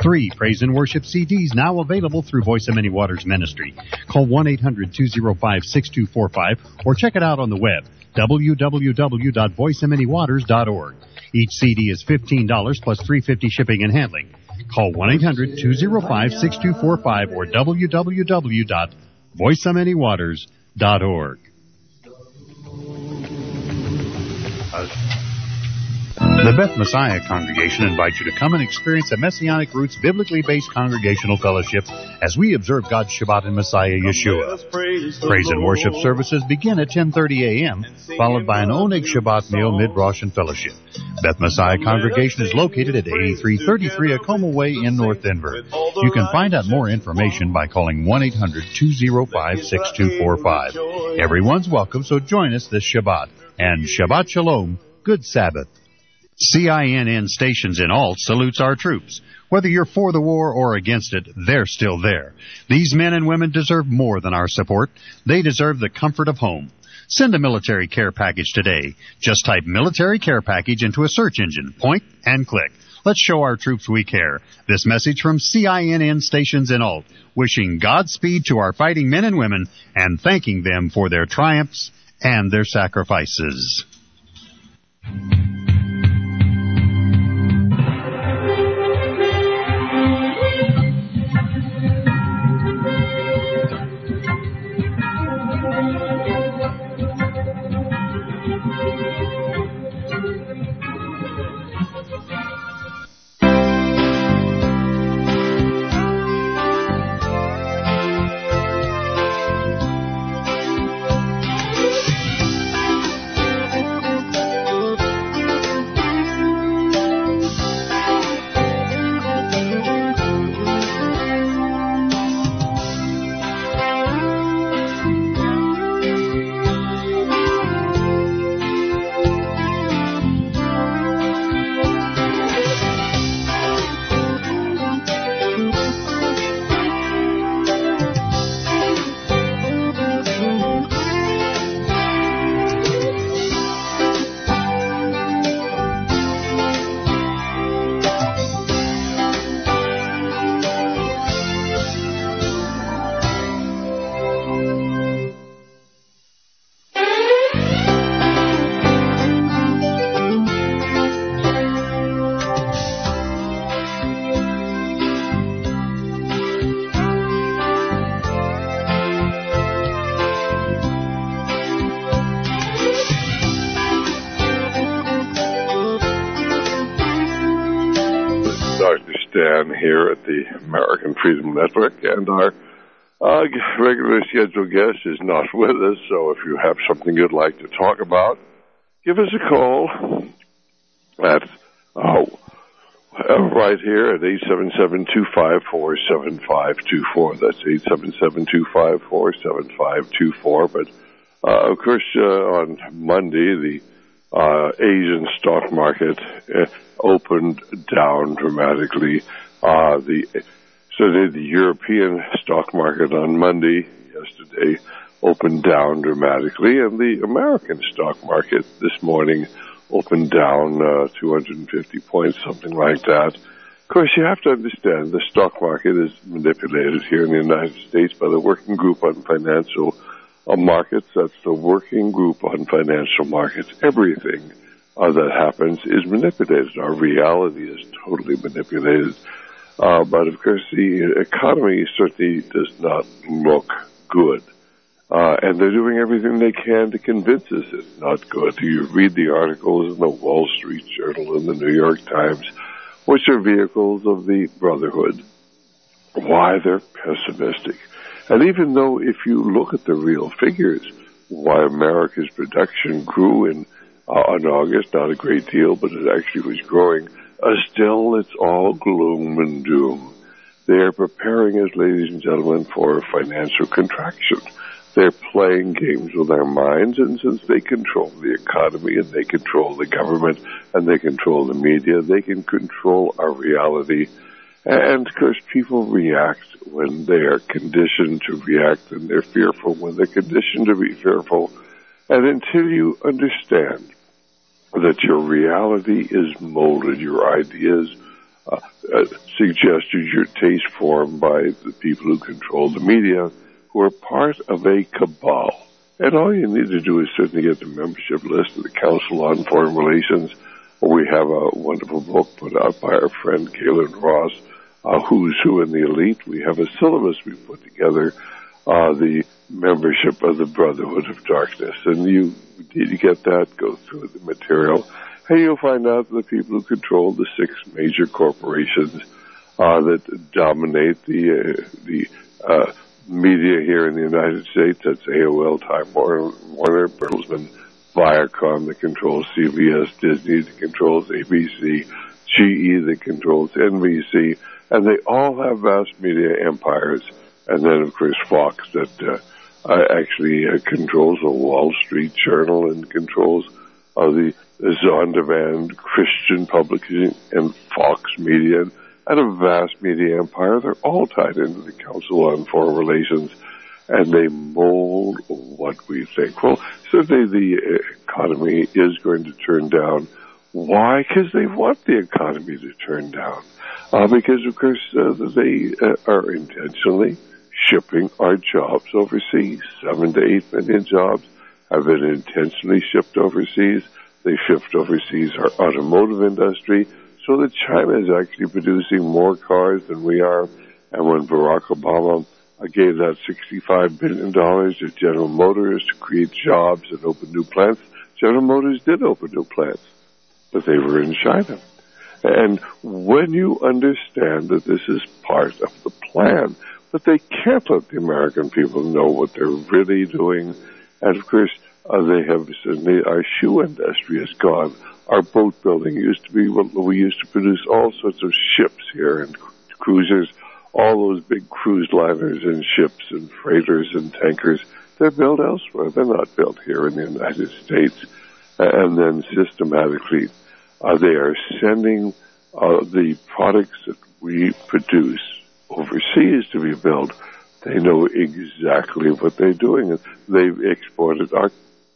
3 praise and worship CDs now available through Voice of Many Waters Ministry. Call 1-800-205-6245 or check it out on the web, www.voiceofmanywaters.org. Each CD is $15 plus $3.50 shipping and handling. Call 1-800-205-6245 or www.voiceofmanywaters.org. The Beth Messiah Congregation invites you to come and experience a Messianic Roots biblically based congregational fellowship as we observe God's Shabbat in Messiah Yeshua. Praise and worship services begin at 10:30 a.m., followed by an Oneg Shabbat meal, mid-Rosh, and fellowship. Beth Messiah Congregation is located at 8333 Acoma Way in North Denver. You can find out more information by calling 1-800-205-6245. Everyone's welcome, so join us this Shabbat. And Shabbat Shalom, good Sabbath. CINN Stations in Alt salutes our troops. Whether you're for the war or against it, they're still there. These men and women deserve more than our support. They deserve the comfort of home. Send a military care package today. Just type military care package into a search engine. Point and click. Let's show our troops we care. This message from CINN Stations in Alt, wishing Godspeed to our fighting men and women and thanking them for their triumphs and their sacrifices. Here at the American Freedom Network, and our regular scheduled guest is not with us, so if you have something you'd like to talk about, give us a call at right here at 877-254-7524. That's 877-254-7524. But of course, on Monday, the Asian stock market opened down dramatically. So did the European stock market on Monday. Yesterday opened down dramatically, and the American stock market this morning opened down 250 points, something like that. Of course, you have to understand the stock market is manipulated here in the United States by the Working Group on Financial Markets. That's the Working Group on Financial Markets. Everything that happens is manipulated. Our reality is totally manipulated. But, of course, the economy certainly does not look good. And they're doing everything they can to convince us it's not good. You read the articles in the Wall Street Journal and the New York Times, which are vehicles of the Brotherhood, why they're pessimistic. And even though if you look at the real figures, why America's production grew in on August, not a great deal, but it actually was growing, still it's all gloom and doom. They are preparing us, ladies and gentlemen, for financial contraction. They're playing games with our minds, and since they control the economy and they control the government and they control the media, they can control our reality. And, of course, people react when they are conditioned to react, and they're fearful when they're conditioned to be fearful. And until you understand that your reality is molded, your ideas suggestions your taste formed by the people who control the media, who are part of a cabal. And all you need to do is certainly get the membership list of the Council on Foreign Relations. We have a wonderful book put out by our friend Galen Ross, Who's Who in the Elite. We have a syllabus we put together, the membership of the Brotherhood of Darkness. And you get that, go through the material, and you'll find out the people who control the 6 major corporations that dominate the media here in the United States. That's AOL, Time Warner, Bertelsmann, Viacom that controls CBS, Disney that controls ABC, GE that controls NBC, and they all have vast media empires. And then, of course, Fox that actually controls the Wall Street Journal and controls the Zondervan Christian Publishing and Fox Media, and a vast media empire. They're all tied into the Council on Foreign Relations, and they mold what we think. Well, certainly the economy is going to turn down. Why? Because they want the economy to turn down. Because, of course, they are intentionally shipping our jobs overseas. 7 to 8 million jobs have been intentionally shipped overseas. They shipped overseas our automotive industry, so that China is actually producing more cars than we are. And when Barack Obama gave that $65 billion to General Motors to create jobs and open new plants, General Motors did open new plants, but they were in China. And when you understand that this is part of the plan, but they can't let the American people know what they're really doing. And, of course, they have certainly, our shoe industry is gone. Our boat building used to be, we used to produce all sorts of ships here and cruisers, all those big cruise liners and ships and freighters and tankers. They're built elsewhere. They're not built here in the United States. And then systematically, they are sending the products that we produce overseas to be built. They know exactly what they're doing. They've exported our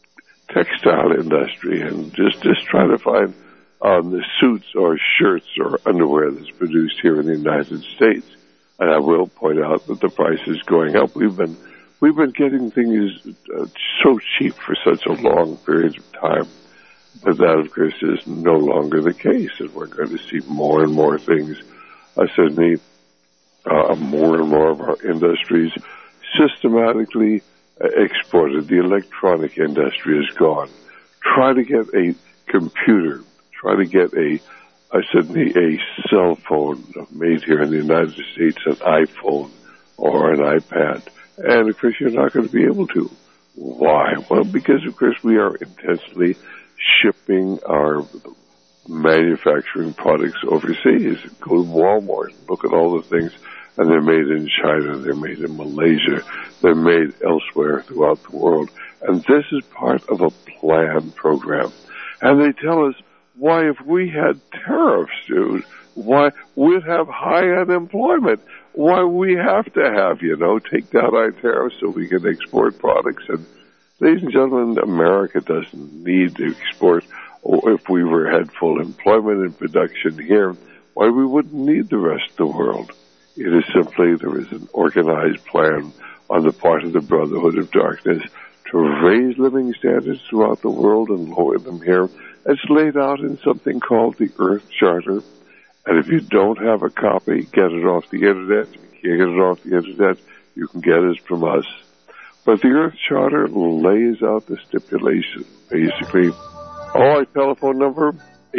textile industry and just try to find the suits or shirts or underwear that's produced here in the United States. And I will point out that the price is going up. We've been getting things so cheap for such a long period of time. But that, of course, is no longer the case, and we're going to see more and more things. Certainly, more and more of our industries systematically exported. The electronic industry is gone. Try to get a computer. Try to get certainly a cell phone made here in the United States, an iPhone or an iPad. And, of course, you're not going to be able to. Why? Well, because, of course, we are intentionally shipping our manufacturing products overseas. Go to Walmart, look at all the things, and they're made in China, they're made in Malaysia, they're made elsewhere throughout the world. And this is part of a planned program. And they tell us, why, if we had tariffs, dude, why we'd have high unemployment. Why we have to have, take down our tariffs so we can export products. And ladies and gentlemen, America doesn't need to export. Or if we had full employment and production here, why we wouldn't need the rest of the world. It is simply, there is an organized plan on the part of the Brotherhood of Darkness to raise living standards throughout the world and lower them here. It's laid out in something called the Earth Charter. And if you don't have a copy, get it off the Internet. If you can't get it off the Internet, you can get it from us. But the Earth Charter lays out the stipulation, basically. Our telephone number,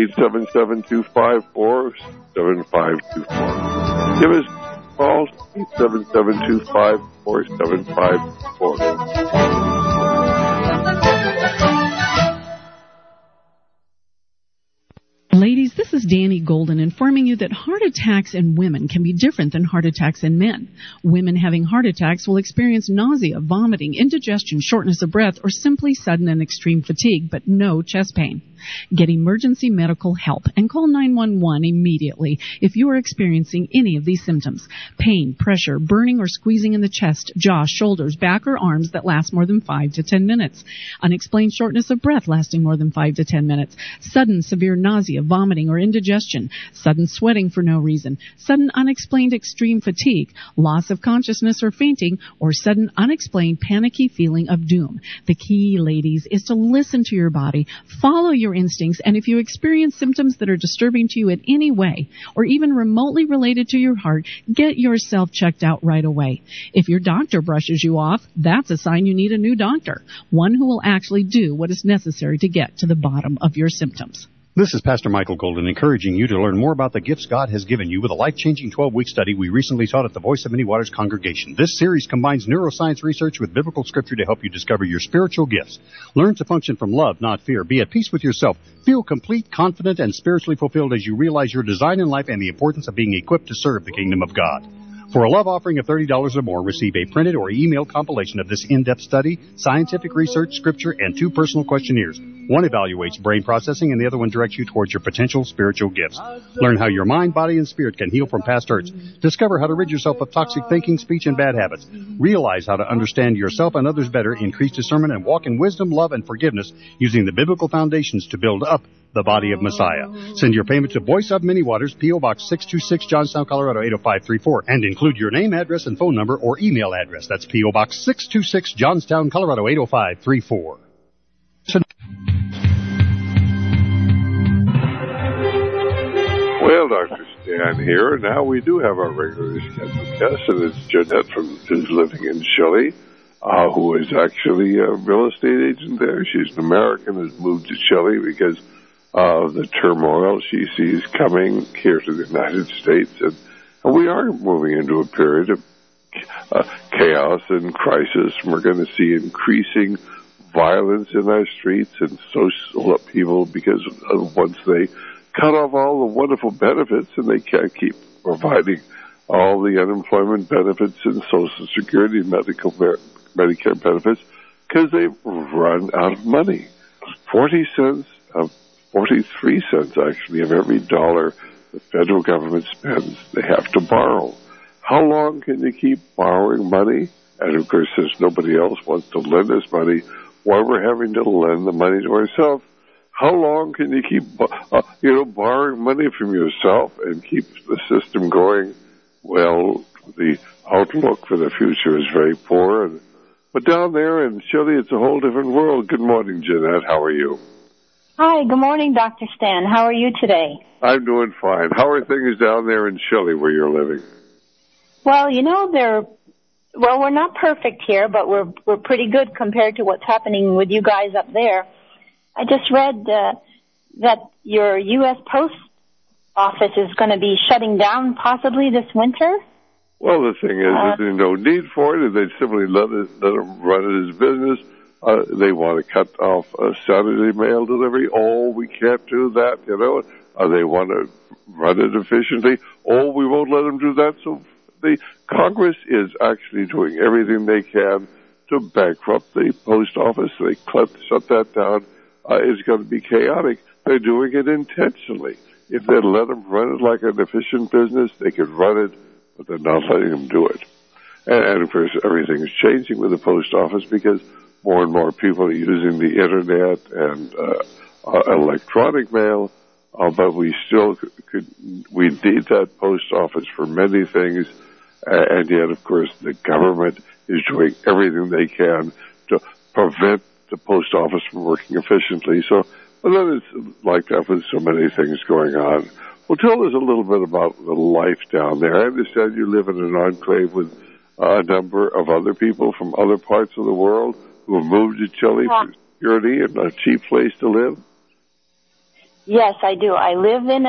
877-254-7524. Give us a call, 877-254-7524. Ladies, this is Danny Golden informing you that heart attacks in women can be different than heart attacks in men. Women having heart attacks will experience nausea, vomiting, indigestion, shortness of breath, or simply sudden and extreme fatigue, but no chest pain. Get emergency medical help and call 911 immediately if you are experiencing any of these symptoms. Pain, pressure, burning or squeezing in the chest, jaw, shoulders, back or arms that last more than 5 to 10 minutes. Unexplained shortness of breath lasting more than 5 to 10 minutes. Sudden severe nausea, vomiting or indigestion. Sudden sweating for no reason. Sudden unexplained extreme fatigue. Loss of consciousness or fainting, or sudden unexplained panicky feeling of doom. The key, ladies, is to listen to your body, follow your instincts, and if you experience symptoms that are disturbing to you in any way, or even remotely related to your heart, get yourself checked out right away. If your doctor brushes you off, that's a sign you need a new doctor, one who will actually do what is necessary to get to the bottom of your symptoms. This is Pastor Michael Golden encouraging you to learn more about the gifts God has given you with a life-changing 12-week study we recently taught at the Voice of Many Waters congregation. This series combines neuroscience research with biblical scripture to help you discover your spiritual gifts. Learn to function from love, not fear. Be at peace with yourself. Feel complete, confident, and spiritually fulfilled as you realize your design in life and the importance of being equipped to serve the kingdom of God. For a love offering of $30 or more, receive a printed or emailed compilation of this in-depth study, scientific research, scripture, and 2 personal questionnaires. One evaluates brain processing and the other one directs you towards your potential spiritual gifts. Learn how your mind, body, and spirit can heal from past hurts. Discover how to rid yourself of toxic thinking, speech, and bad habits. Realize how to understand yourself and others better, increase discernment, and walk in wisdom, love, and forgiveness using the biblical foundations to build up the body of Messiah. Send your payment to Voice of Many Waters, P.O. Box 626, Johnstown, Colorado 80534, and include your name, address, and phone number or email address. That's P.O. Box 626, Johnstown, Colorado 80534. Well, Dr. Stan here. Now we do have our regular scheduled guest, and it's Jeanette who's living in Chile, who is actually a real estate agent there. She's an American, has moved to Chile because of the turmoil she sees coming here to the United States. And we are moving into a period of chaos and crisis. And we're going to see increasing violence in our streets and social upheaval because once they cut off all the wonderful benefits and they can't keep providing all the unemployment benefits and Social Security and Medicare benefits because they've run out of money. 43 cents actually of every dollar the federal government spends, they have to borrow. How long can you keep borrowing money? And of course, since nobody else wants to lend us money, why we're having to lend the money to ourselves? How long can you keep, borrowing money from yourself and keep the system going? Well, the outlook for the future is very poor. But down there in Chile, it's a whole different world. Good morning, Jeanette. How are you? Hi, good morning, Dr. Stan. How are you today? I'm doing fine. How are things down there in Chile where you're living? Well, we're not perfect here, but we're pretty good compared to what's happening with you guys up there. I just read that your U.S. Post Office is going to be shutting down possibly this winter. Well, the thing is, there's no need for it. If they simply let them run it as business, they want to cut off Saturday mail delivery. Oh, we can't do that, They want to run it efficiently. Oh, we won't let them do that. So the Congress is actually doing everything they can to bankrupt the post office. They shut that down. It's going to be chaotic. They're doing it intentionally. If they let them run it like an efficient business, they could run it, but they're not letting them do it. And of course, everything is changing with the post office because more and more people are using the internet and electronic mail. But we still we need that post office for many things. And yet, of course, the government is doing everything they can to prevent the post office from working efficiently. So, but then it's like that with so many things going on. Well, tell us a little bit about the life down there. I understand you live in an enclave with a number of other people from other parts of the world who have moved to Chile for security and a cheap place to live. Yes, I do. I live in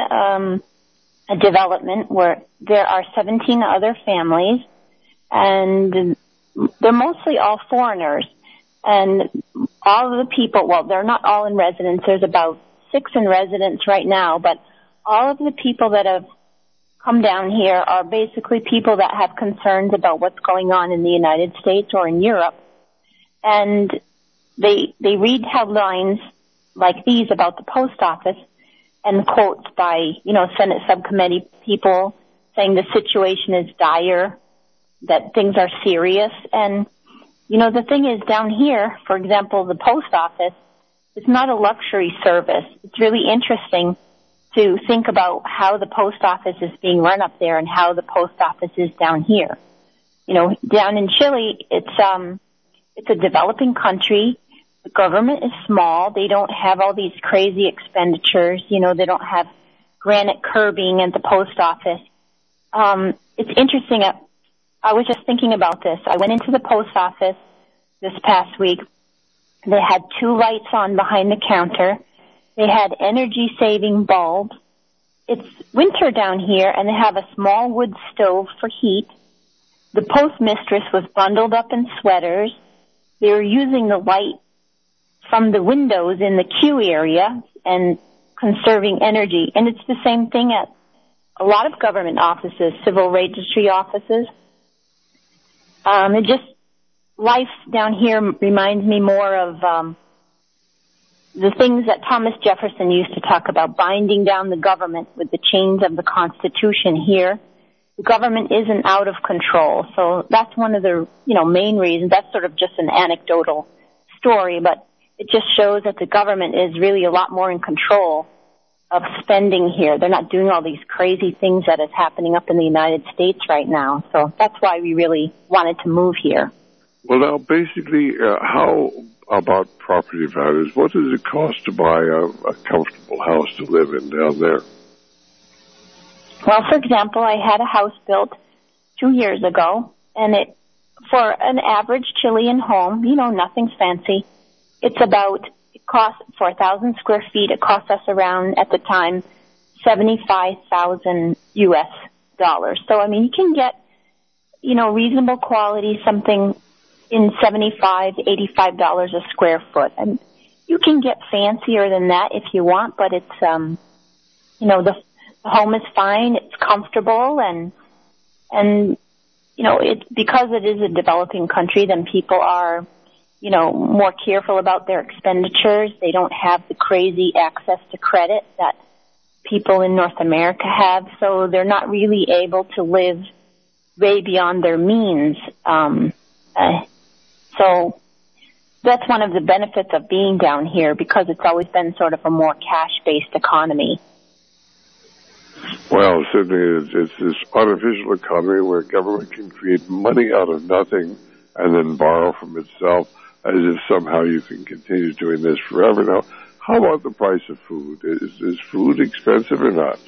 a development where there are 17 other families, and they're mostly all foreigners. And all of the people, well, they're not all in residence. There's about 6 in residence right now, but all of the people that have come down here are basically people that have concerns about what's going on in the United States or in Europe. And they read headlines like these about the post office and quotes by, Senate subcommittee people saying the situation is dire, that things are serious. And, the thing is down here, for example, the post office, it's not a luxury service. It's really interesting to think about how the post office is being run up there and how the post office is down here. Down in Chile, it's a developing country. The government is small. They don't have all these crazy expenditures. They don't have granite curbing at the post office. It's interesting. I was just thinking about this. I went into the post office this past week. They had 2 lights on behind the counter. They had energy-saving bulbs. It's winter down here, and they have a small wood stove for heat. The postmistress was bundled up in sweaters. They were using the light from the windows in the queue area and conserving energy. And it's the same thing at a lot of government offices, civil registry offices. Life down here reminds me more of the things that Thomas Jefferson used to talk about, binding down the government with the chains of the Constitution here. The government isn't out of control. So that's one of the, main reasons. That's sort of just an anecdotal story, but it just shows that the government is really a lot more in control of spending here. They're not doing all these crazy things that is happening up in the United States right now. So that's why we really wanted to move here. Well, now, basically, how about property values? What does it cost to buy a comfortable house to live in down there? Well, for example, I had a house built 2 years ago, and for an average Chilean home, nothing's fancy. It cost, for 1,000 square feet, it cost us around, at the time, $75,000 US. So, you can get, reasonable quality, something in $75, $85 a square foot. And you can get fancier than that if you want, but it's, the home is fine, it's comfortable, and it's because it is a developing country, then people are, more careful about their expenditures. They don't have the crazy access to credit that people in North America have, so they're not really able to live way beyond their means. So that's one of the benefits of being down here, because it's always been sort of a more cash-based economy. Well, certainly it's this artificial economy where government can create money out of nothing and then borrow from itself as if somehow you can continue doing this forever. Now, how about the price of food? Is food expensive or not?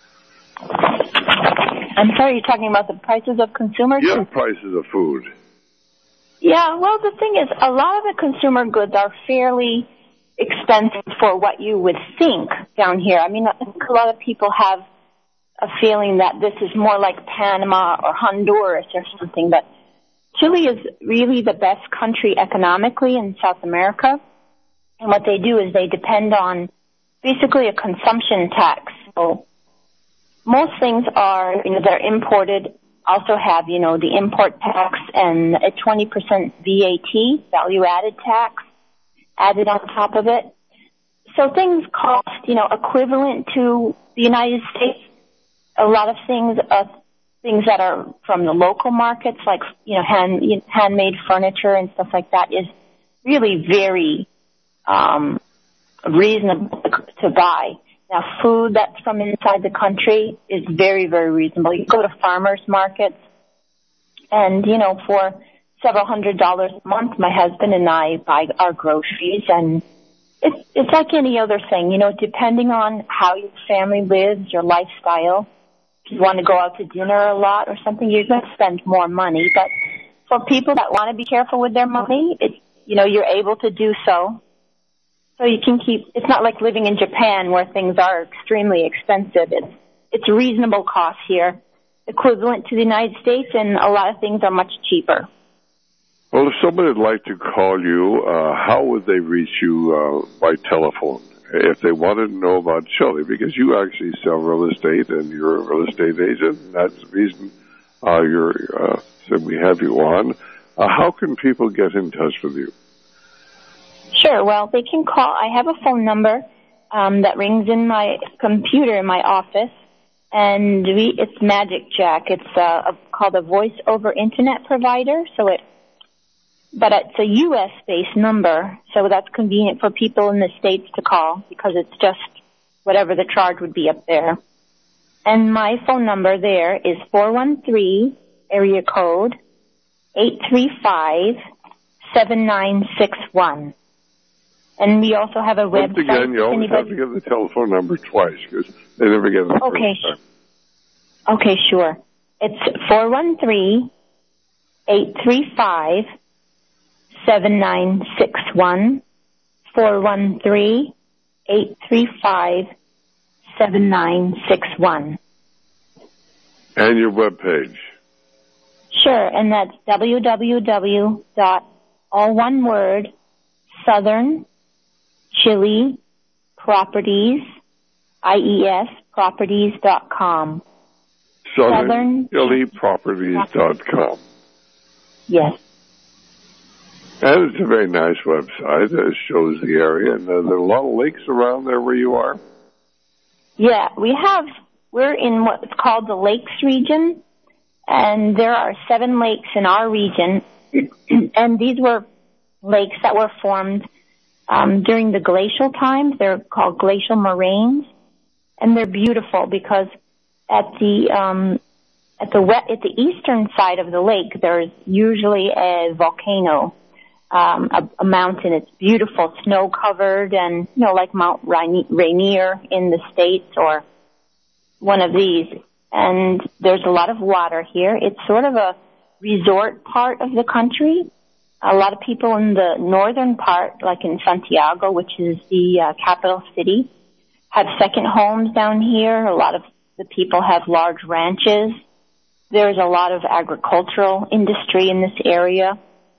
I'm sorry, you're talking about the prices of consumers? Yeah, prices of food. Yeah, well, the thing is, a lot of the consumer goods are fairly expensive for what you would think down here. I think a lot of people have a feeling that this is more like Panama or Honduras or something, but Chile is really the best country economically in South America. And what they do is they depend on basically a consumption tax. So most things are, that are imported also have, the import tax and a 20% VAT, value-added tax, added on top of it. So things cost, equivalent to the United States. A lot of things that are from the local markets, like, handmade furniture and stuff like that, is really very reasonable to buy. Now, food that's from inside the country is very, very reasonable. You go to farmers markets, and, for several $100s a month, my husband and I buy our groceries, and it's like any other thing, depending on how your family lives, your lifestyle. If you want to go out to dinner a lot or something, you're going to spend more money. But for people that want to be careful with their money, you're able to do so. So you can it's not like living in Japan where things are extremely expensive. It's reasonable cost here, equivalent to the United States, and a lot of things are much cheaper. Well, if somebody would like to call you, how would they reach you by telephone if they wanted to know about Chile? Because you actually sell real estate and you're a real estate agent, and that's the reason we have you on. How can people get in touch with you? Sure. Well, they can call. I have a phone number that rings in my computer in my office, and it's Magic Jack. It's called a voice over internet provider. But it's a U.S.-based number, so that's convenient for people in the States to call because it's just whatever the charge would be up there. And my phone number there is 413 area code 835-7961. And we also have a website. Once again, you always have to give the telephone number twice because they never get it the first time. Okay, sure. It's 413-835-7961. 413-835-7961. And your webpage. Sure, and that's www.alloneword southernchiliproperties.com. southernchiliproperties.com. Yes. And it's a very nice website. It shows the area, and there are a lot of lakes around there where you are. Yeah, we're in what's called the Lakes region, and there are 7 lakes in our region, and these were lakes that were formed during the glacial times. They're called glacial moraines, and they're beautiful because at the eastern side of the lake, there's usually a volcano, a mountain. It's beautiful, snow-covered, and, like Mount Rainier in the States or one of these. And there's a lot of water here. It's sort of a resort part of the country. A lot of people in the northern part, like in Santiago, which is the capital city, have second homes down here. A lot of the people have large ranches. There's a lot of agricultural industry in this area.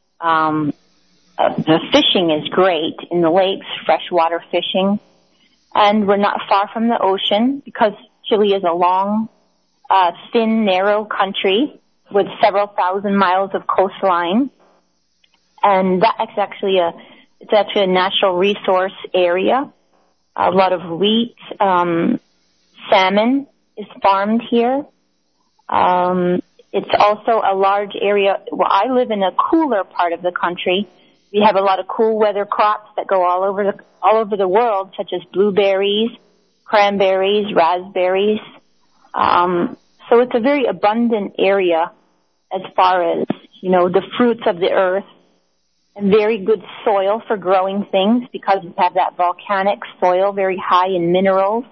The fishing is great in the lakes, freshwater fishing. And we're not far from the ocean because Chile is a long, thin, narrow country with several thousand miles of coastline. And that's actually a natural resource area. A lot of wheat, salmon is farmed here. It's also a large area. Well, I live in a cooler part of the country. We have a lot of cool weather crops that go all over the world, such as blueberries, cranberries, raspberries. So it's a very abundant area as far as, the fruits of the earth, and very good soil for growing things because we have that volcanic soil, very high in minerals.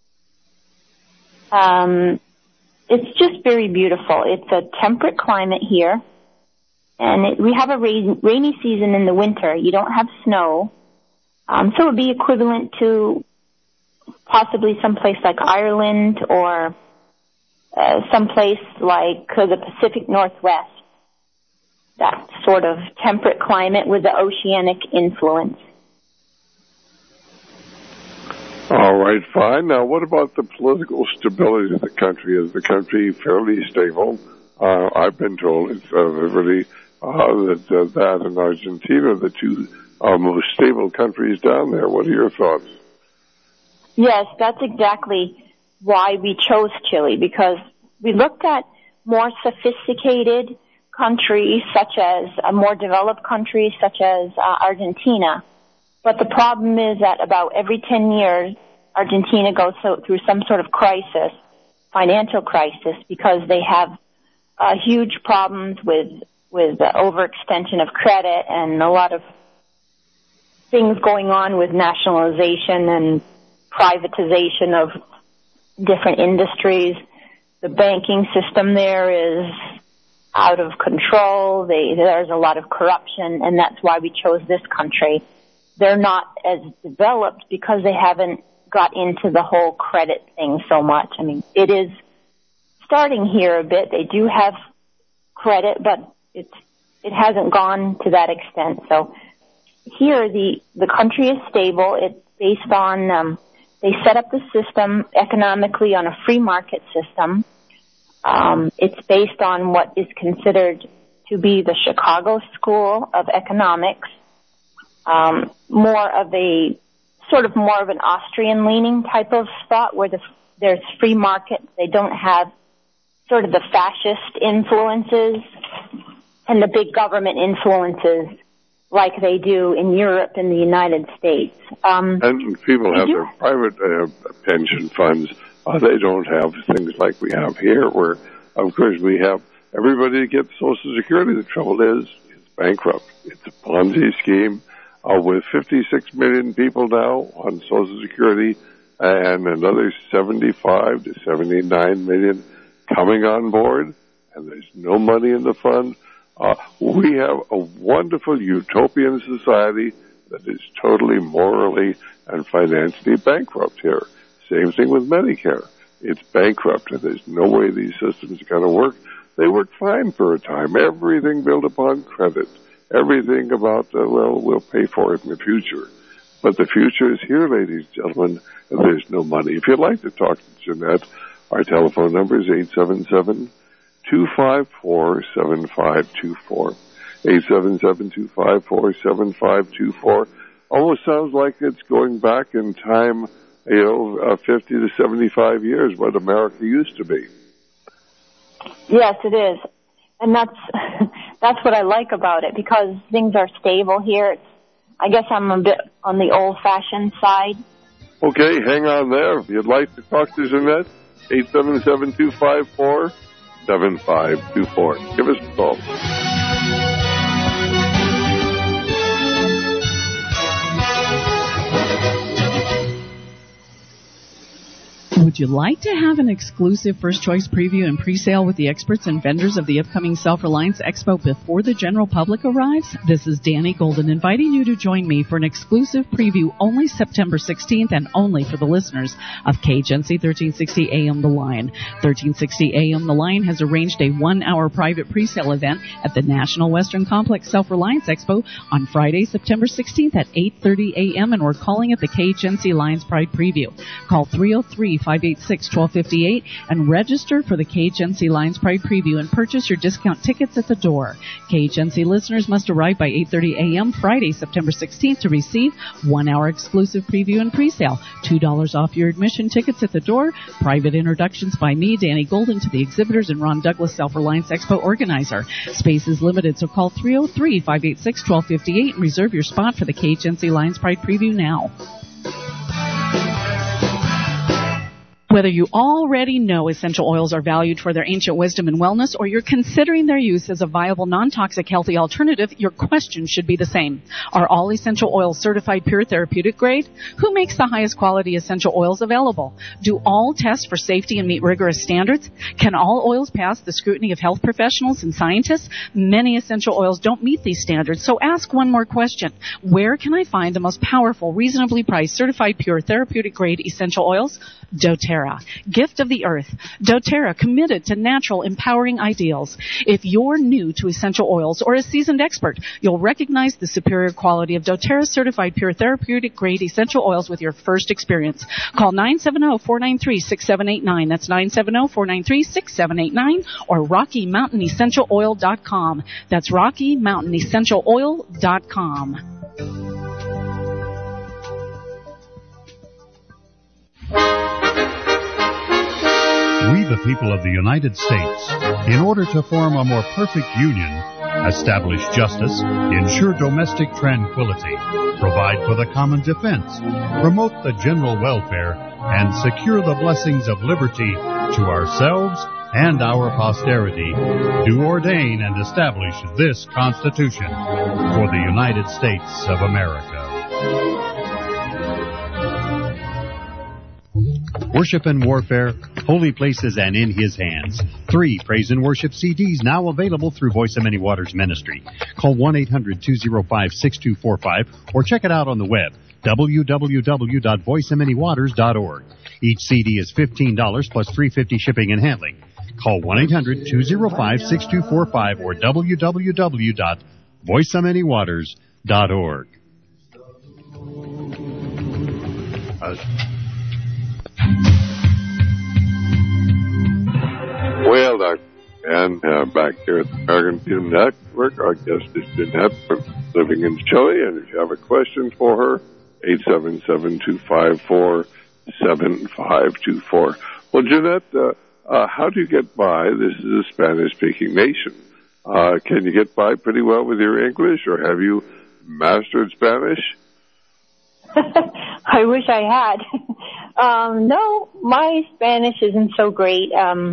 It's just very beautiful. It's a temperate climate here, and we have a rainy season in the winter. You don't have snow, so it would be equivalent to possibly someplace like Ireland or someplace like the Pacific Northwest. That sort of temperate climate with the oceanic influence. All right, fine. Now, what about the political stability of the country? Is the country fairly stable? I've been told it's really that and Argentina are the two most stable countries down there. What are your thoughts? Yes, that's exactly why we chose Chile, because we looked at more sophisticated countries, such as more developed countries, such as Argentina. But the problem is that about every 10 years, Argentina goes through some sort of crisis, financial crisis, because they have huge problems with the overextension of credit and a lot of things going on with nationalization and privatization of different industries. The banking system there is out of control. There's a lot of corruption, and that's why we chose this country. They're not as developed because they haven't got into the whole credit thing so much. I mean, it is starting here a bit. They do have credit, but it hasn't gone to that extent. So here the country is stable. It's based on, they set up the system economically on a free market system. It's based on what is considered to be the Chicago School of Economics. more of an Austrian-leaning type of thought where there's free market. They don't have sort of the fascist influences and the big government influences like they do in Europe and the United States. And people have their private pension funds. They don't have things like we have here, where, of course, we have everybody that gets Social Security. The trouble is, it's bankrupt. It's a Ponzi scheme with 56 million people now on Social Security and another 75 to 79 million coming on board, and there's no money in the fund. We have a wonderful utopian society that is totally morally and financially bankrupt here. Same thing with Medicare. It's bankrupt, and there's no way these systems are going to work. They worked fine for a time. Everything built upon credit. Everything about, we'll pay for it in the future. But the future is here, ladies and gentlemen, and there's no money. If you'd like to talk to Jeanette, our telephone number is 877-254-7524. 877-254-7524. Almost sounds like it's going back in time, 50 to 75 years, what America used to be. Yes, it is. And that's what I like about it, because things are stable here. I guess I'm a bit on the old-fashioned side. Okay, hang on there. If you'd like to talk to Jeanette, 877-254-7524. Give us a call. Would you like to have an exclusive First Choice preview and pre-sale with the experts and vendors of the upcoming Self-Reliance Expo before the general public arrives? This is Danny Golden inviting you to join me for an exclusive preview only September 16th and only for the listeners of KHNC 1360 AM The Line. 1360 AM The Line has arranged a 1-hour private pre-sale event at the National Western Complex Self-Reliance Expo on Friday, September 16th at 8:30 a.m. and we're calling it the KHNC Lions Pride Preview. Call 303-586-1258 and register for the KHNC Lions Pride Preview and purchase your discount tickets at the door. KHNC listeners must arrive by 8:30 a.m. Friday, September 16th to receive 1-hour exclusive preview and pre-sale. $2 off your admission tickets at the door. Private introductions by me, Danny Golden, to the exhibitors and Ron Douglas, Self-Reliance Expo organizer. Space is limited, so call 303-586-1258 and reserve your spot for the KHNC Lions Pride Preview now. Whether you already know essential oils are valued for their ancient wisdom and wellness, or you're considering their use as a viable, non-toxic, healthy alternative, your question should be the same. Are all essential oils certified pure therapeutic grade? Who makes the highest quality essential oils available? Do all test for safety and meet rigorous standards? Can all oils pass the scrutiny of health professionals and scientists? Many essential oils don't meet these standards, so ask one more question. Where can I find the most powerful, reasonably priced, certified pure therapeutic grade essential oils? doTERRA, gift of the earth. doTERRA, committed to natural, empowering ideals. If you're new to essential oils or a seasoned expert, you'll recognize the superior quality of doTERRA certified pure therapeutic grade essential oils with your first experience. Call 970-493-6789. That's 970-493-6789 or RockyMountainEssentialOil.com. That's RockyMountainEssentialOil.com. We, the people of the United States, in order to form a more perfect union, establish justice, ensure domestic tranquility, provide for the common defense, promote the general welfare, and secure the blessings of liberty to ourselves and our posterity, do ordain and establish this Constitution for the United States of America. Worship and Warfare, Holy Places and In His Hands. 3 praise and worship CDs now available through Voice of Many Waters Ministry. Call 1-800-205-6245 or check it out on the web, www.voiceofmanywaters.org. Each CD is $15 plus $3.50 shipping and handling. Call 1-800-205-6245 or www.voiceofmanywaters.org. Well, Dr. And back here at the American Freedom Network, our guest is Jeanette, living in Chile. And if you have a question for her, 877-254-7524. Well, Jeanette, how do you get by? This is a Spanish-speaking nation. Can you get by pretty well with your English, or have you mastered Spanish? I wish I had. No, my Spanish isn't so great.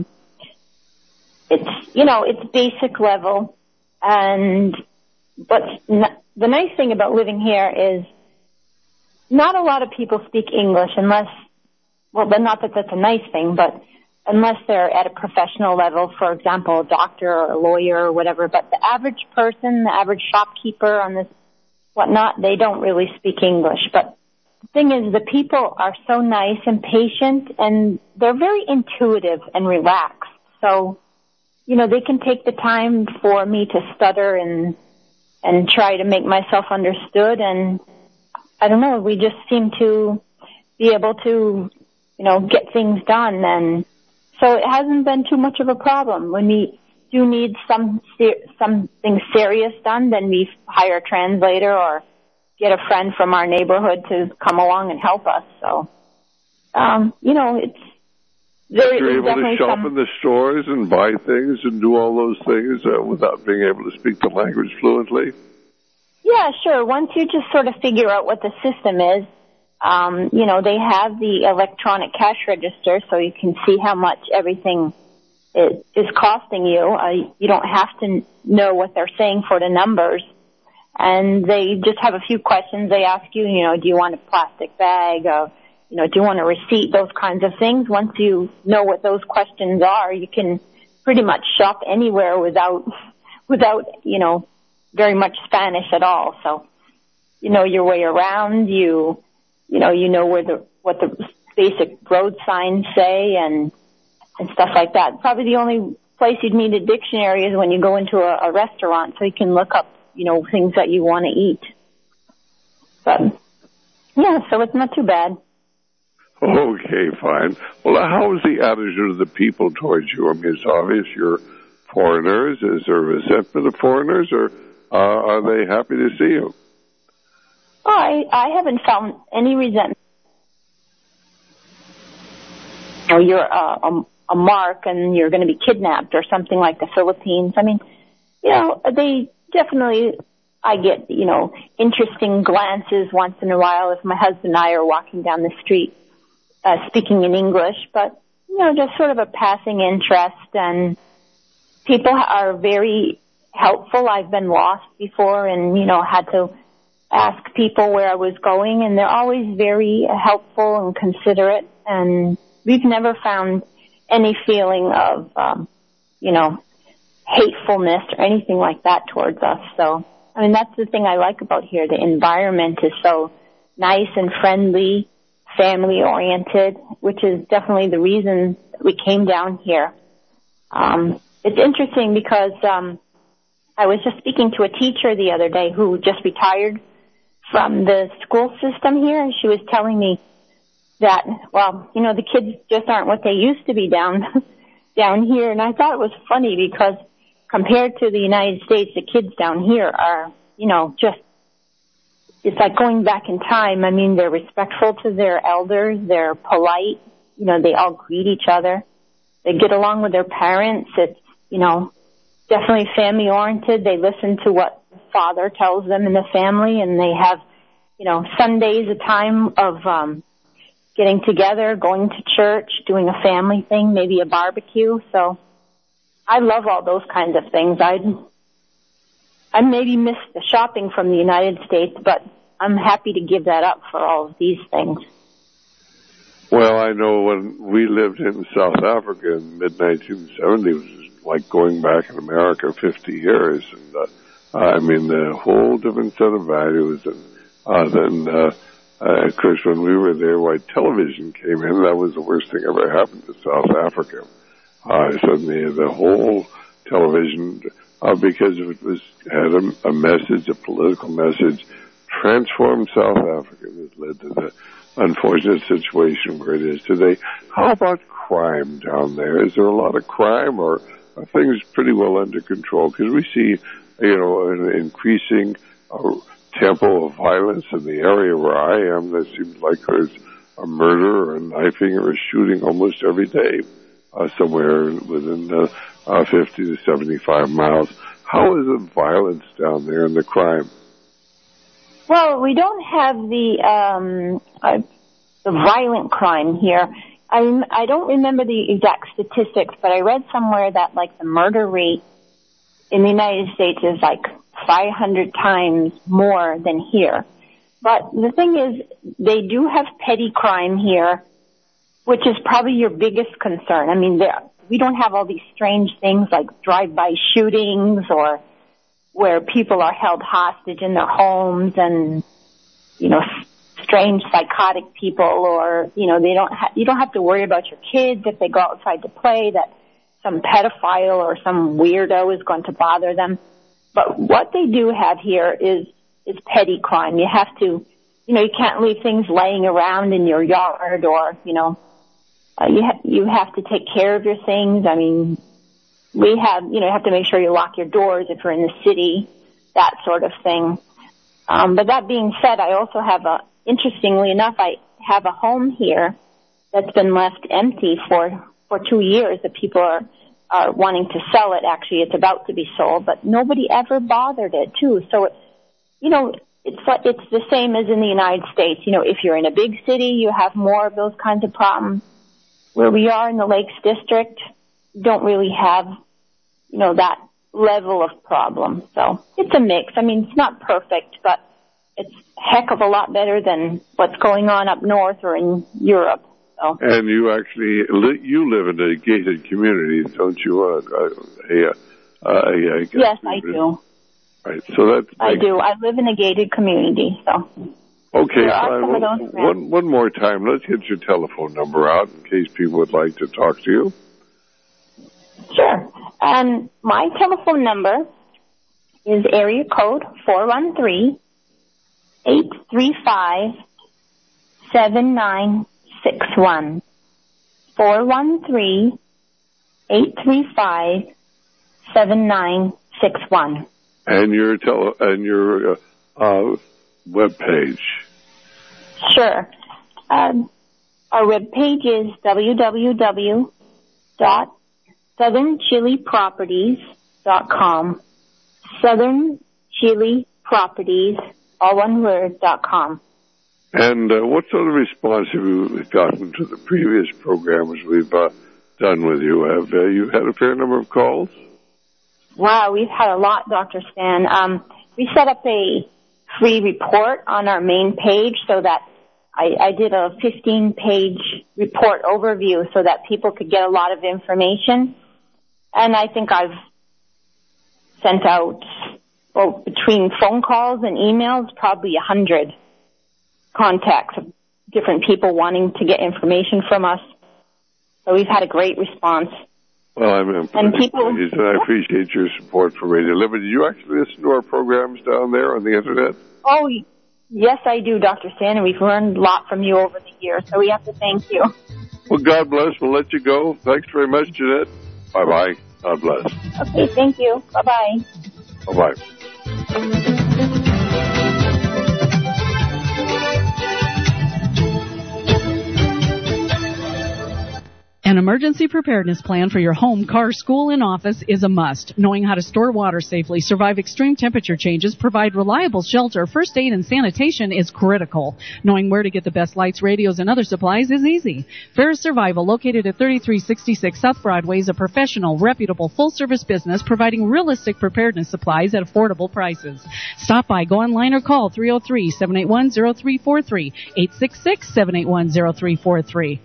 It's basic level, but the nice thing about living here is not a lot of people speak English not that that's a nice thing, but unless they're at a professional level, for example, a doctor or a lawyer or whatever. But the average person, the average shopkeeper on this whatnot, they don't really speak English. But the thing is, the people are so nice and patient, and they're very intuitive and relaxed. So, they can take the time for me to stutter and try to make myself understood. And I don't know, we just seem to be able to, get things done. And so it hasn't been too much of a problem. When we do need something serious done, then we hire a translator or get a friend from our neighborhood to come along and help us. So, it's very. You're able to shop in the stores and buy things and do all those things without being able to speak the language fluently? Yeah, sure. Once you just sort of figure out what the system is, they have the electronic cash register, so you can see how much everything is costing you. You don't have to know what they're saying for the numbers. And they just have a few questions. They ask you, do you want a plastic bag? Do you want a receipt? Those kinds of things. Once you know what those questions are, you can pretty much shop anywhere without, very much Spanish at all. So, you know your way around. You know what the basic road signs say and stuff like that. Probably the only place you'd need a dictionary is when you go into a restaurant, so you can look up, things that you want to eat. But yeah, so it's not too bad. Okay, fine. Well, how is the attitude of the people towards you? I mean, it's obvious you're foreigners. Is there resentment of foreigners, or are they happy to see you? I haven't found any resentment. You're a mark and you're going to be kidnapped or something like the Philippines. I mean, they definitely, I get, interesting glances once in a while if my husband and I are walking down the street speaking in English, but, just sort of a passing interest, and people are very helpful. I've been lost before and, had to ask people where I was going, and they're always very helpful and considerate, and we've never found any feeling of, hatefulness or anything like that towards us. So, I mean, that's the thing I like about here. The environment is so nice and friendly, family-oriented, which is definitely the reason we came down here. It's interesting because I was just speaking to a teacher the other day who just retired from the school system here, and she was telling me that, the kids just aren't what they used to be down here. And I thought it was funny because compared to the United States, the kids down here are, it's like going back in time. I mean, they're respectful to their elders. They're polite. They all greet each other. They get along with their parents. It's, definitely family oriented. They listen to what the father tells them in the family, and they have, Sundays a time of, getting together, going to church, doing a family thing, maybe a barbecue. So I love all those kinds of things. I maybe miss the shopping from the United States, but I'm happy to give that up for all of these things. Well, I know when we lived in South Africa in the mid-1970s, it was like going back in America 50 years. And, a whole different set of values. And then, of course, when we were there, white television came in. That was the worst thing ever happened to South Africa. Suddenly the whole television, because it had a message, a political message, transformed South Africa. That led to the unfortunate situation where it is today. How about crime down there? Is there a lot of crime, or things pretty well under control? Because we see, an increasing tempo of violence in the area where I am. That seems like there's a murder or a knifing or a shooting almost every day, somewhere within 50 to 75 miles. How is the violence down there and the crime? Well, we don't have the violent crime here. I don't remember the exact statistics, but I read somewhere that like the murder rate in the United States is like 500 times more than here. But the thing is, they do have petty crime here, which is probably your biggest concern. I mean, we don't have all these strange things like drive-by shootings or where people are held hostage in their homes and, strange psychotic people, or, you don't have to worry about your kids if they go outside to play, that some pedophile or some weirdo is going to bother them. But what they do have here is petty crime. You have to, you can't leave things laying around in your yard, or, you have to take care of your things. I mean, you have to make sure you lock your doors if you're in the city, that sort of thing. But that being said, I also have interestingly enough, I have a home here that's been left empty for 2 years that people are wanting to sell it. Actually, it's about to be sold, but nobody ever bothered it too. So, it's the same as in the United States. If you're in a big city, you have more of those kinds of problems. Where we are in the Lakes District, don't really have, that level of problem. So it's a mix. I mean, it's not perfect, but it's a heck of a lot better than what's going on up north or in Europe. So. And you actually, you live in a gated community, don't you? Yes, I do. Right, so I do. I live in a gated community, so. Okay, one more time. Let's get your telephone number out in case people would like to talk to you. Sure. My telephone number is area code 413-835-7961. 413-835-7961. And your web page. Sure. Our web page is www.southernchileproperties.com. Southern Chile Properties, all one word, .com. And what sort of response have you gotten to the previous programs we've done with you? Have you had a fair number of calls? Wow, we've had a lot, Dr. Stan. We set up a free report on our main page so that I did a 15-page report overview so that people could get a lot of information. And I think I've sent out, between phone calls and emails, probably 100 contacts of different people wanting to get information from us. So we've had a great response. Well, I appreciate your support for Radio Liberty. Do you actually listen to our programs down there on the Internet? Oh, yes, I do, Dr. Stan, and we've learned a lot from you over the years, so we have to thank you. Well, God bless. We'll let you go. Thanks very much, Jeanette. Bye-bye. God bless. Okay, thank you. Bye-bye. Bye-bye. An emergency preparedness plan for your home, car, school, and office is a must. Knowing how to store water safely, survive extreme temperature changes, provide reliable shelter, first aid, and sanitation is critical. Knowing where to get the best lights, radios, and other supplies is easy. Ferris Survival, located at 3366 South Broadway, is a professional, reputable, full-service business providing realistic preparedness supplies at affordable prices. Stop by, go online, or call 303-781-0343, 866-781-0343.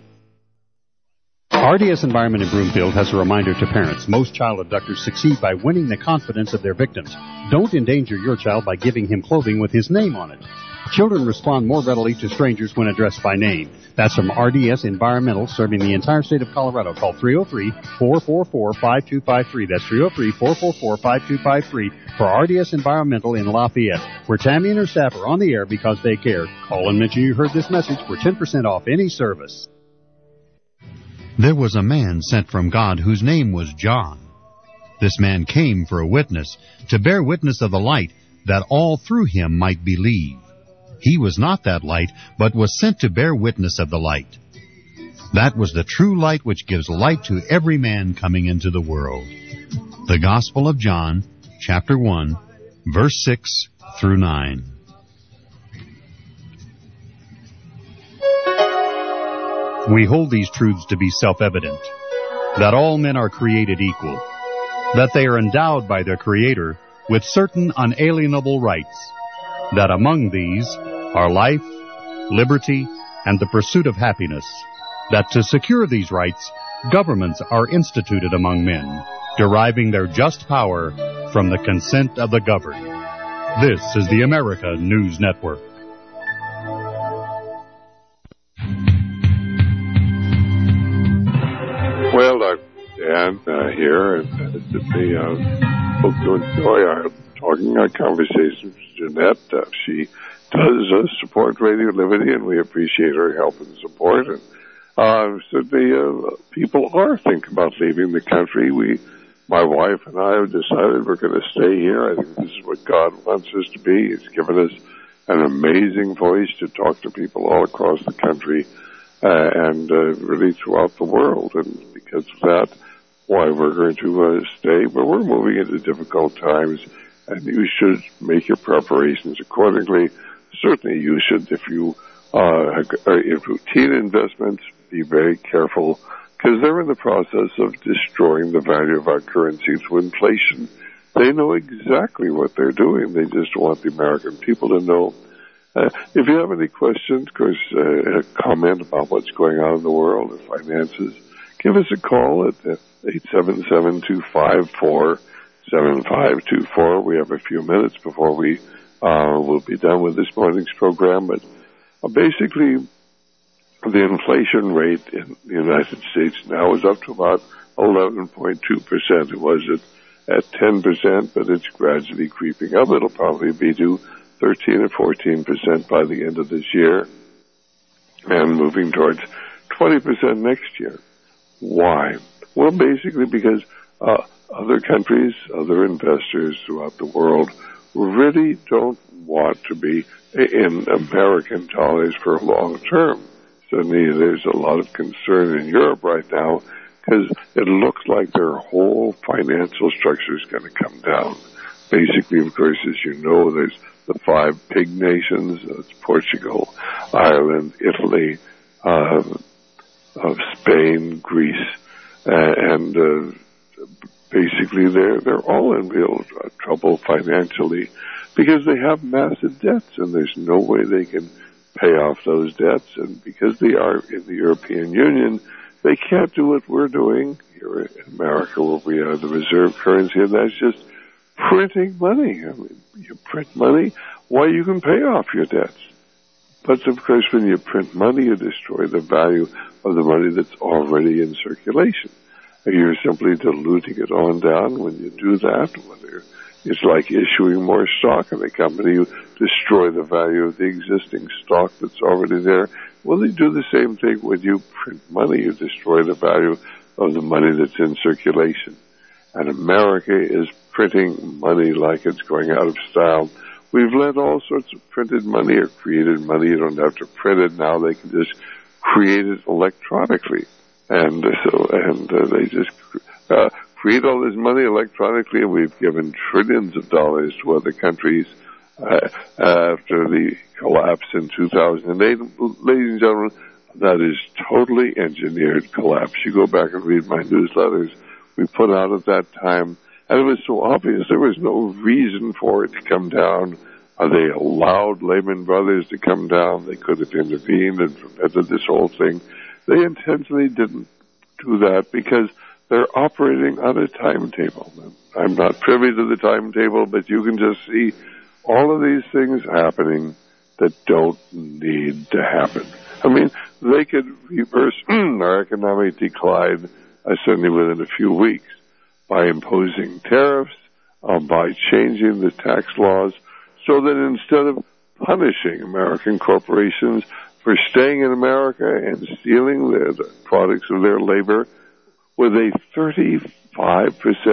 RDS Environment in Broomfield has a reminder to parents. Most child abductors succeed by winning the confidence of their victims. Don't endanger your child by giving him clothing with his name on it. Children respond more readily to strangers when addressed by name. That's from RDS Environmental, serving the entire state of Colorado. Call 303-444-5253. That's 303-444-5253 for RDS Environmental in Lafayette, where Tammy and her staff are on the air because they care. Call and mention you heard this message for 10% off any service. There was a man sent from God whose name was John. This man came for a witness, to bear witness of the light, that all through him might believe. He was not that light, but was sent to bear witness of the light. That was the true light which gives light to every man coming into the world. The Gospel of John, chapter 1, verse 6 through 9. We hold these truths to be self-evident, that all men are created equal, that they are endowed by their Creator with certain unalienable rights, that among these are life, liberty, and the pursuit of happiness, that to secure these rights, governments are instituted among men, deriving their just power from the consent of the governed. This is the America News Network. Well, Dr. Dan here, and hope you enjoy our talking, our conversations with Jeanette. She does support Radio Liberty, and we appreciate her help and support. And certainly, people are thinking about leaving the country. My wife and I have decided we're going to stay here. I think this is what God wants us to be. He's given us an amazing voice to talk to people all across the country and really throughout the world. And because of that, why we're going to stay. But we're moving into difficult times, and you should make your preparations accordingly. Certainly you should, if you are in routine investments, be very careful, because they're in the process of destroying the value of our currency through inflation. They know exactly what they're doing. They just want the American people to know. If you have any questions, of course, comment about what's going on in the world and finances, give us a call at 877-254-7524. We have a few minutes before we will be done with this morning's program. But basically, the inflation rate in the United States now is up to about 11.2%. It was at 10%, but it's gradually creeping up. It'll probably be to 13 or 14% by the end of this year, and moving towards 20% next year. Why? Well, basically because other countries, other investors throughout the world really don't want to be in American dollars for long term. Certainly there's a lot of concern in Europe right now because it looks like their whole financial structure is going to come down. Basically, of course, as you know, there's the 5 pig nations. It's Portugal, Ireland, Italy, Spain, Greece, and basically they're all in real trouble financially because they have massive debts and there's no way they can pay off those debts. And because they are in the European Union, they can't do what we're doing here in America, where we are the reserve currency, and that's just printing money. I mean, you print money, why you can pay off your debts. But of course, when you print money, you destroy the value of the money that's already in circulation. You're simply diluting it on down. When you do that, whether it's like issuing more stock in a company, you destroy the value of the existing stock that's already there. Well, they do the same thing when you print money. You destroy the value of the money that's in circulation. And America is printing money like it's going out of style. We've let all sorts of printed money or created money. You don't have to print it now. They can just create it electronically. And they just create all this money electronically, and we've given trillions of dollars to other countries after the collapse in 2008. Ladies and gentlemen, that is totally engineered collapse. You go back and read my newsletters we put out at that time, and it was so obvious there was no reason for it to come down. They allowed Lehman Brothers to come down. They could have intervened and prevented this whole thing. They intentionally didn't do that because they're operating on a timetable. I'm not privy to the timetable, but you can just see all of these things happening that don't need to happen. I mean, they could reverse our economic decline certainly within a few weeks by imposing tariffs, by changing the tax laws, so that instead of punishing American corporations for staying in America and stealing the products of their labor with a 35%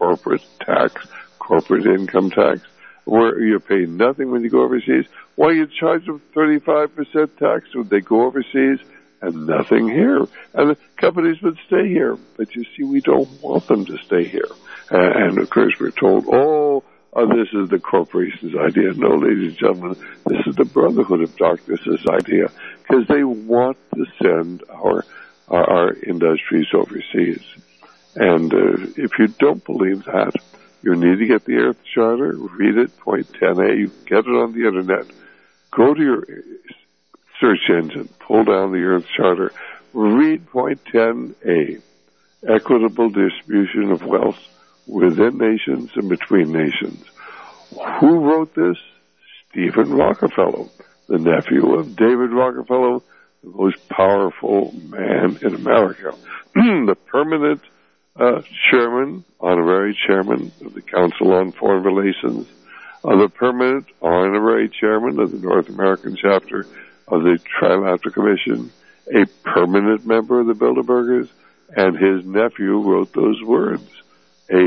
corporate tax, corporate income tax, where you pay nothing when you go overseas. Why you charge them 35% tax when they go overseas and nothing here? And the companies would stay here. But you see, we don't want them to stay here. And of course, we're told, this is the corporation's idea. No, ladies and gentlemen, this is the Brotherhood of Darkness's idea, because they want to send our industries overseas. And if you don't believe that, you need to get the Earth Charter, read it, point 10A. You can get it on the Internet. Go to your search engine, pull down the Earth Charter, read point 10A, equitable distribution of wealth within nations and between nations. Who wrote this? Stephen Rockefeller, the nephew of David Rockefeller, the most powerful man in America, the permanent chairman, honorary chairman of the Council on Foreign Relations, the permanent honorary chairman of the North American chapter of the Trilateral Commission, a permanent member of the Bilderbergers, and his nephew wrote those words, a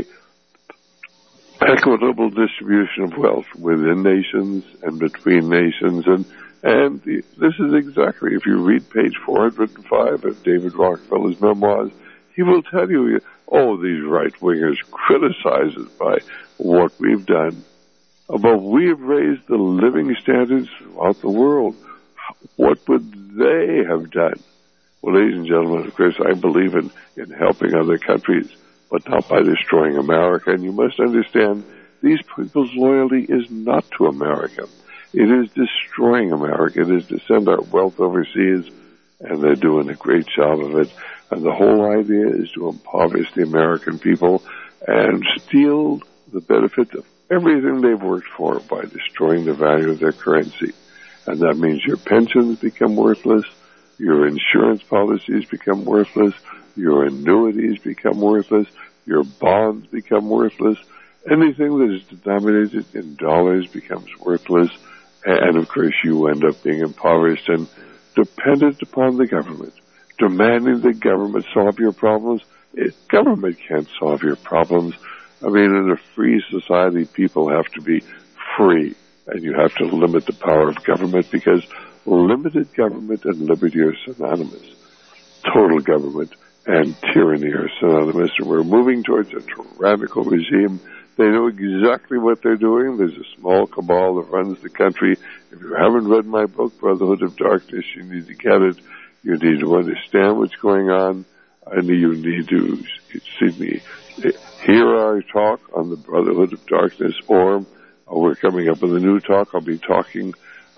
equitable distribution of wealth within nations and between nations. And this is exactly, if you read page 405 of David Rockefeller's memoirs, he will tell you, these right-wingers criticize us by what we've done. But we have raised the living standards throughout the world. What would they have done? Well, ladies and gentlemen, of course, I believe in helping other countries, but not by destroying America. And you must understand, these people's loyalty is not to America. It is destroying America. It is to send our wealth overseas, and they're doing a great job of it. And the whole idea is to impoverish the American people and steal the benefit of everything they've worked for by destroying the value of their currency. And that means your pensions become worthless, your insurance policies become worthless, your annuities become worthless, your bonds become worthless, anything that is denominated in dollars becomes worthless, and of course you end up being impoverished and dependent upon the government, demanding the government solve your problems. Government can't solve your problems. I mean, in a free society, people have to be free, and you have to limit the power of government, because limited government and liberty are synonymous. Total government and tyranny are synonymous, and we're moving towards a tyrannical regime. They know exactly what they're doing. There's a small cabal that runs the country. If you haven't read my book, Brotherhood of Darkness, you need to get it. You need to understand what's going on, and you need to see me. Hear our talk on the Brotherhood of Darkness, or we're coming up with a new talk. I'll be talking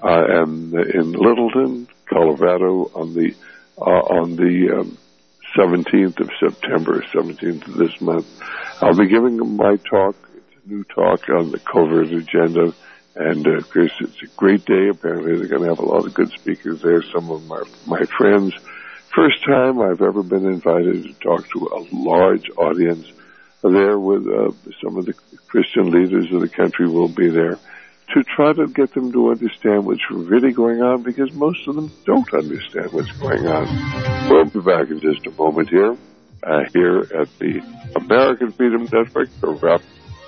in Littleton, Colorado, on the 17th of September, 17th of this month. I'll be giving my talk. It's a new talk on the covert agenda, and of course it's a great day. Apparently they're going to have a lot of good speakers there, some of my friends. First time I've ever been invited to talk to a large audience there, with some of the Christian leaders of the country will be there, to try to get them to understand what's really going on, because most of them don't understand what's going on. We'll be back in just a moment here at the American Freedom Network, the wrap.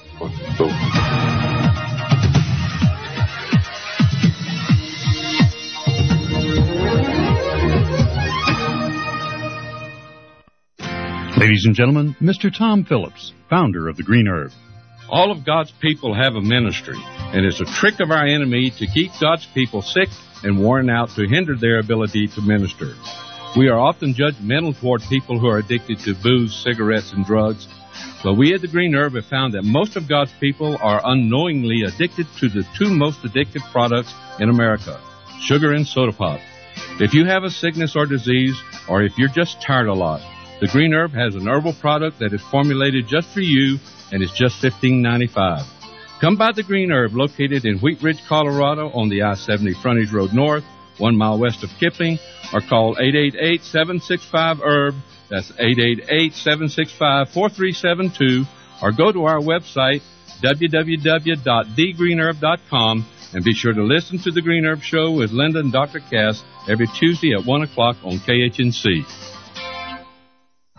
Ladies and gentlemen, Mr. Tom Phillips, founder of the Green Herb. All of God's people have a ministry, and it's a trick of our enemy to keep God's people sick and worn out to hinder their ability to minister. We are often judgmental toward people who are addicted to booze, cigarettes, and drugs, but we at the Green Herb have found that most of God's people are unknowingly addicted to the two most addictive products in America, sugar and soda pop. If you have a sickness or disease, or if you're just tired a lot, the Green Herb has an herbal product that is formulated just for you, and it's just $15.95. Come by the Green Herb, located in Wheat Ridge, Colorado, on the I-70 Frontage Road North, 1 mile west of Kipling, or call 888-765-HERB. That's 888-765-4372, or go to our website, www.thegreenherb.com, and be sure to listen to the Green Herb Show with Linda and Dr. Cass every Tuesday at 1 o'clock on KHNC.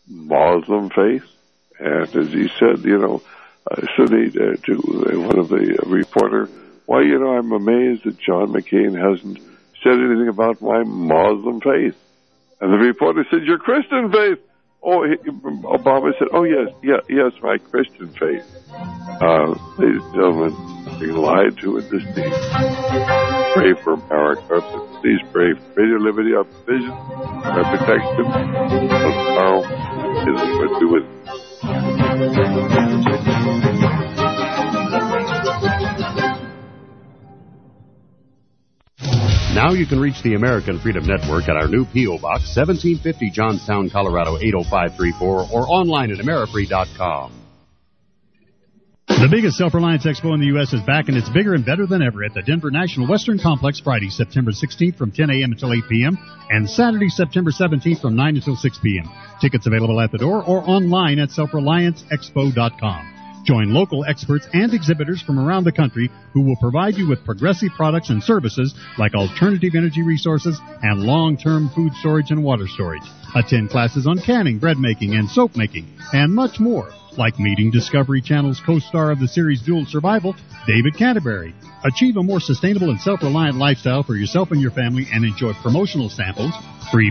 Muslim faith. And as he said, Sunni to one of the reporter, why, I'm amazed that John McCain hasn't said anything about my Muslim faith. And the reporter said, your Christian faith. Oh, Obama said, oh, yes, my Christian faith. Ladies and gentlemen, being lied to in this day. Pray for America. Please pray for Radio Liberty, our vision, our protection. Tomorrow is what we would. Now you can reach the American Freedom Network at our new P.O. Box, 1750 Johnstown, Colorado, 80534, or online at amerifree.com. The biggest Self-Reliance Expo in the U.S. is back, and it's bigger and better than ever at the Denver National Western Complex, Friday, September 16th from 10 a.m. until 8 p.m., and Saturday, September 17th from 9 until 6 p.m. Tickets available at the door or online at selfrelianceexpo.com. Join local experts and exhibitors from around the country who will provide you with progressive products and services like alternative energy resources and long-term food storage and water storage. Attend classes on canning, bread making, and soap making, and much more, like meeting Discovery Channel's co-star of the series Dual Survival, David Canterbury. Achieve a more sustainable and self-reliant lifestyle for yourself and your family and enjoy promotional samples, free